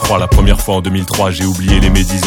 2003, la première fois en 2003, j'ai oublié les médisants.